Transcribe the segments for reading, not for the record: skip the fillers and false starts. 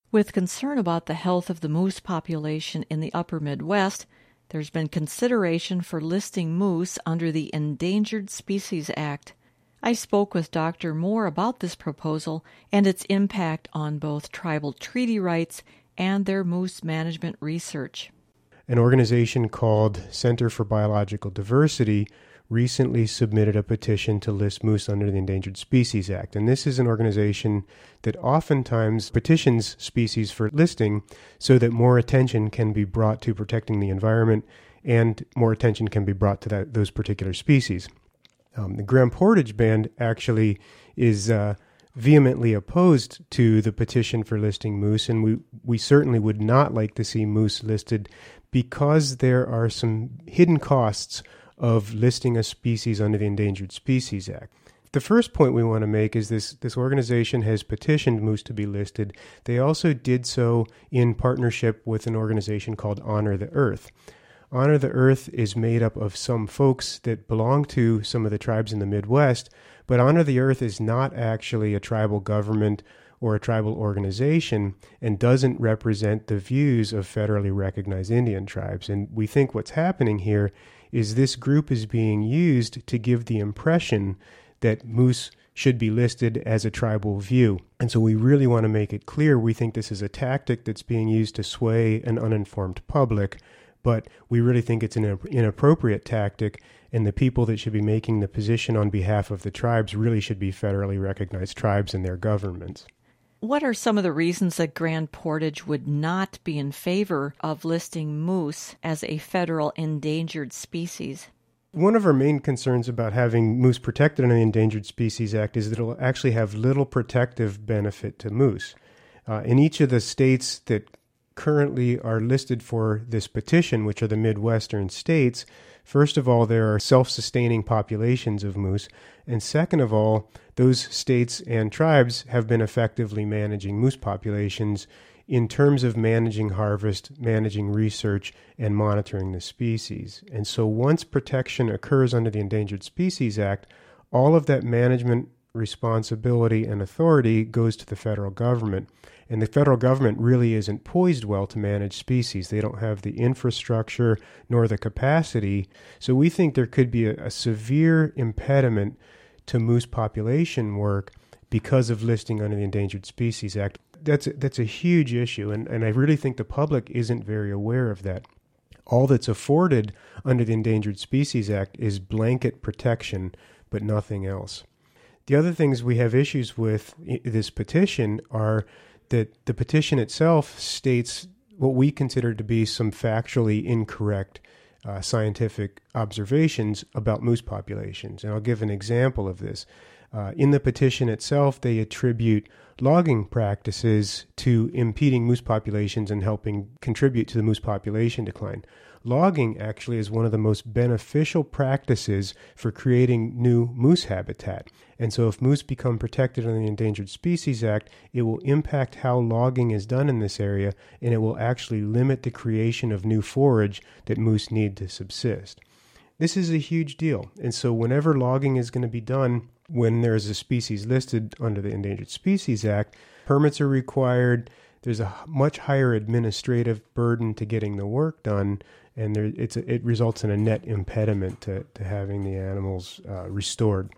With concern about the health of the moose population in the upper Midwest, there's been consideration for listing moose under the Endangered Species Act. I spoke with Dr. Moore about this proposal and its impact on both tribal treaty rights and their moose management research. An organization called Center for Biological Diversity recently submitted a petition to list moose under the Endangered Species Act. And this is an organization that oftentimes petitions species for listing so that more attention can be brought to protecting the environment and more attention can be brought to those particular species. The Grand Portage Band actually is vehemently opposed to the petition for listing moose, and we certainly would not like to see moose listed because there are some hidden costs of listing a species under the Endangered Species Act. The first point we want to make is this organization has petitioned moose to be listed. They also did so in partnership with an organization called Honor the Earth. Honor the Earth is made up of some folks that belong to some of the tribes in the Midwest, but Honor the Earth is not actually a tribal government or a tribal organization and doesn't represent the views of federally recognized Indian tribes. And we think what's happening here is this group is being used to give the impression that moose should be listed as a tribal view. And so we really want to make it clear we think this is a tactic that's being used to sway an uninformed public, but we really think it's an inappropriate tactic, and the people that should be making the position on behalf of the tribes really should be federally recognized tribes and their governments. What are some of the reasons that Grand Portage would not be in favor of listing moose as a federal endangered species? One of our main concerns about having moose protected under the Endangered Species Act is that it will actually have little protective benefit to moose. In each of the states that currently are listed for this petition, which are the Midwestern states, first of all, there are self-sustaining populations of moose, and second of all, those states and tribes have been effectively managing moose populations in terms of managing harvest, managing research, and monitoring the species. And so once protection occurs under the Endangered Species Act, all of that management responsibility and authority goes to the federal government. And the federal government really isn't poised well to manage species. They don't have the infrastructure nor the capacity. So we think there could be a severe impediment to moose population work because of listing under the Endangered Species Act. That's a huge issue, and I really think the public isn't very aware of that. All that's afforded under the Endangered Species Act is blanket protection, but nothing else. The other things we have issues with this petition are that the petition itself states what we consider to be some factually incorrect scientific observations about moose populations. And I'll give an example of this. In the petition itself, they attribute logging practices to impeding moose populations and helping contribute to the moose population decline. Logging actually is one of the most beneficial practices for creating new moose habitat. And so if moose become protected under the Endangered Species Act, it will impact how logging is done in this area, and it will actually limit the creation of new forage that moose need to subsist. This is a huge deal. And so whenever logging is going to be done, when there is a species listed under the Endangered Species Act, permits are required. There's a much higher administrative burden to getting the work done, and it results in a net impediment to having the animals restored.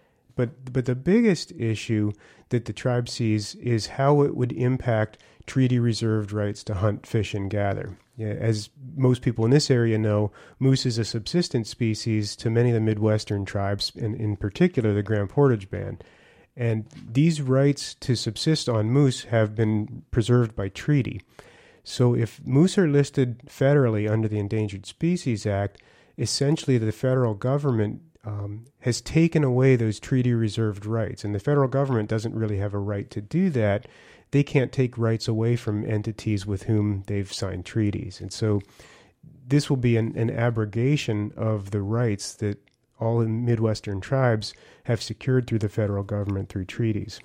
But the biggest issue that the tribe sees is how it would impact treaty-reserved rights to hunt, fish, and gather. As most people in this area know, moose is a subsistence species to many of the Midwestern tribes, and in particular the Grand Portage Band. And these rights to subsist on moose have been preserved by treaty. So if moose are listed federally under the Endangered Species Act, essentially the federal government has taken away those treaty-reserved rights. And the federal government doesn't really have a right to do that. They can't take rights away from entities with whom they've signed treaties. And so this will be an abrogation of the rights that all Midwestern tribes have secured through the federal government through treaties.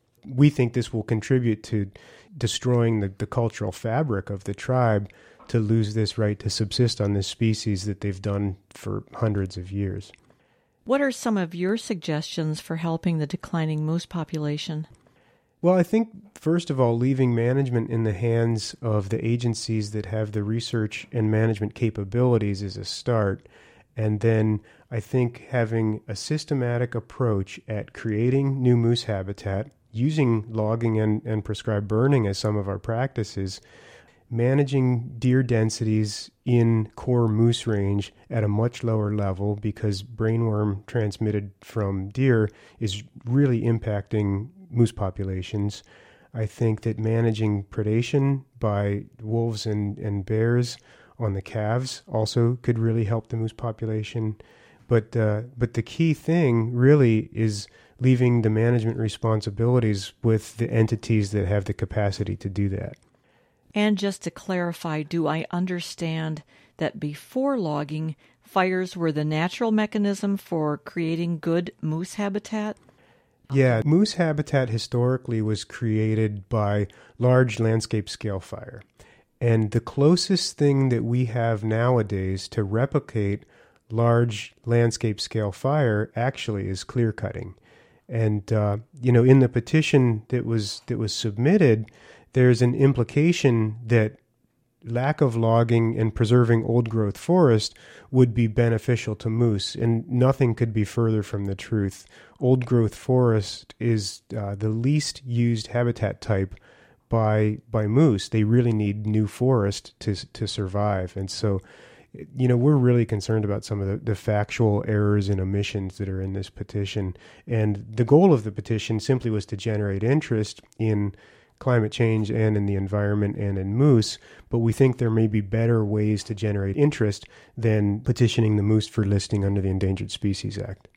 We think this will contribute to destroying the cultural fabric of the tribe to lose this right to subsist on this species that they've done for hundreds of years. What are some of your suggestions for helping the declining moose population? Well, I think, first of all, leaving management in the hands of the agencies that have the research and management capabilities is a start. And then I think having a systematic approach at creating new moose habitat, using logging and prescribed burning as some of our practices, managing deer densities in core moose range at a much lower level because brainworm transmitted from deer is really impacting moose populations. I think that managing predation by wolves and bears on the calves also could really help the moose population. But the key thing really is leaving the management responsibilities with the entities that have the capacity to do that. And just to clarify, do I understand that before logging, fires were the natural mechanism for creating good moose habitat? Yeah, moose habitat historically was created by large landscape scale fire. And the closest thing that we have nowadays to replicate large landscape scale fire actually is clear cutting. And, in the petition that was submitted, there's an implication that lack of logging and preserving old growth forest would be beneficial to moose, and nothing could be further from the truth. Old growth forest is the least used habitat type by moose. They really need new forest to survive. And so, we're really concerned about some of the factual errors and omissions that are in this petition. And the goal of the petition simply was to generate interest in climate change and in the environment and in moose, but we think there may be better ways to generate interest than petitioning the moose for listing under the Endangered Species Act.